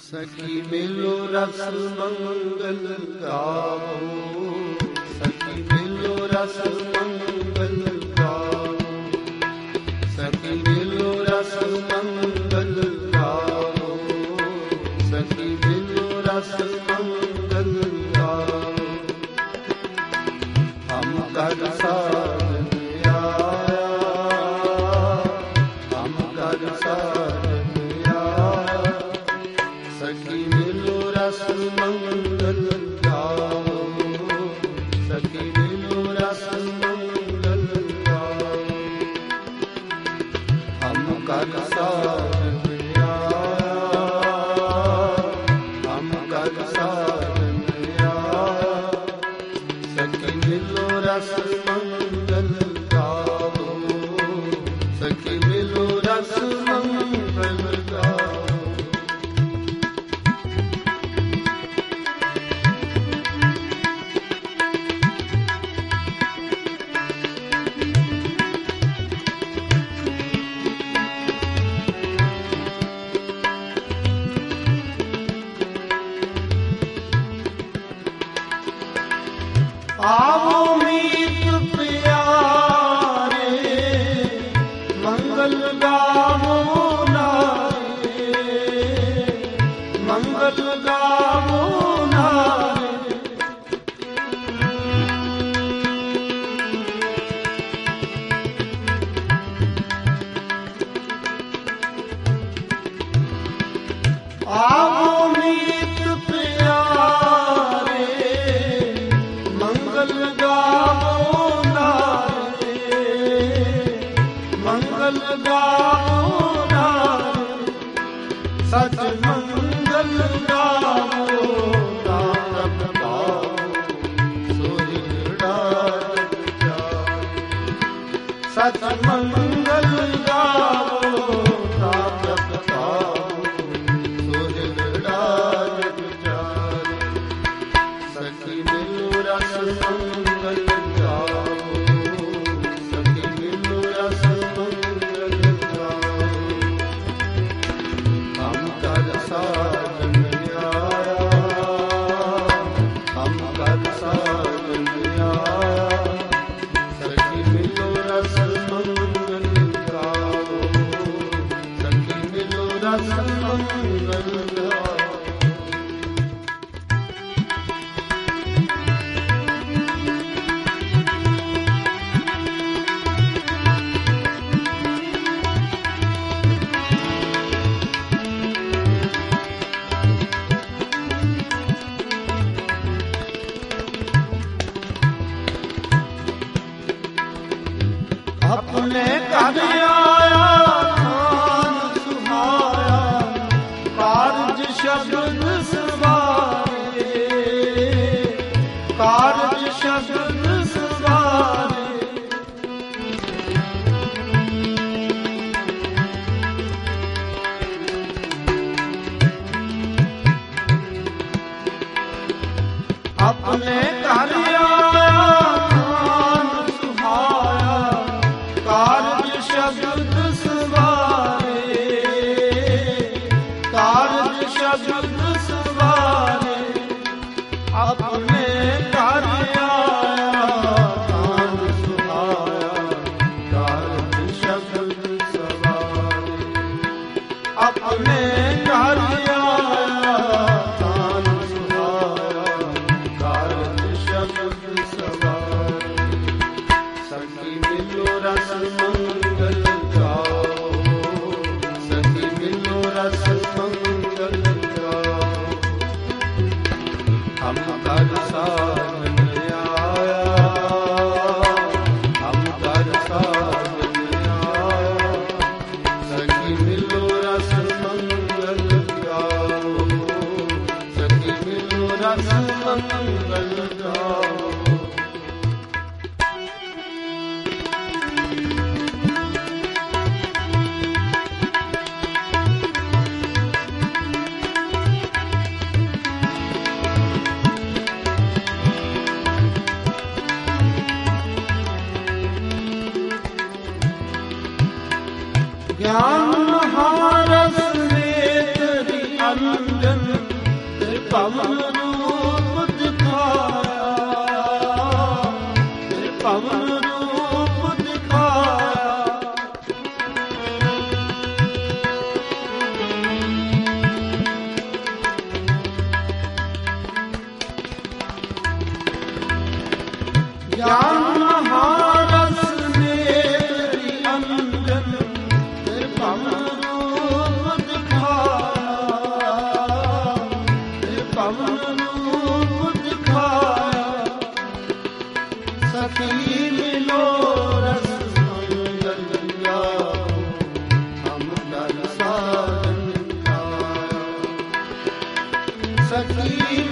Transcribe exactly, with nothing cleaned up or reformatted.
सखी मिलो रस मंगल गाओ, सखी मिलो रस मंगल गाओ, सखी मिलो रस मंगल गाओ, सखी मिलो रस मंगल गाओ। हम कर साधन आया, हम कर साधन आया, सखी मिलो रस मंगल गाओ, सखी मिलो रस मंगल गाओ। हम कर साधन आया, हम कर साधन आया, सखी मिलो रस मंगल गाओ, सखी मिलो रस मंगल गाओ। आवो मीत प्यारे, मंगल गावो नारे, मंगल गावो नारे। आवो मीत प्यारे, मंगल गावो नारे, मंगल गावो नारे। सच मंगल गावो नाम गावो, सोहिड़ा जग जाए। सच मंगल गावो नाम गावो, सोहिड़ा जग जाए। सखी मिलो रस मंगल गाओ, सखी मिलो रस मंगल गाओ। हम कर साधन आया, हम कर साधन आया, सखी मिलो रस मंगल गाओ, सखी मिलो रस मंगल गाओ। अपने घर आया खान सुहाया, कारज शब्द सवारे, कारज शब्द सवारे। अपने घर आया खान सुहाया, कारज शब्द सवारे, कारज शब्द सवारे। अपने घर आया खान सुहाया, कारज शब्द सवारे। अपने घर आया खान सुहाया, कारज शब्द सवारे। सखी मिलो रस मंगल गाओ, सखी मिलो रस मंगल गाओ। हम कर साधन आया, हम कर साधन आया, सखी मिलो रस मंगल ਕਰੀ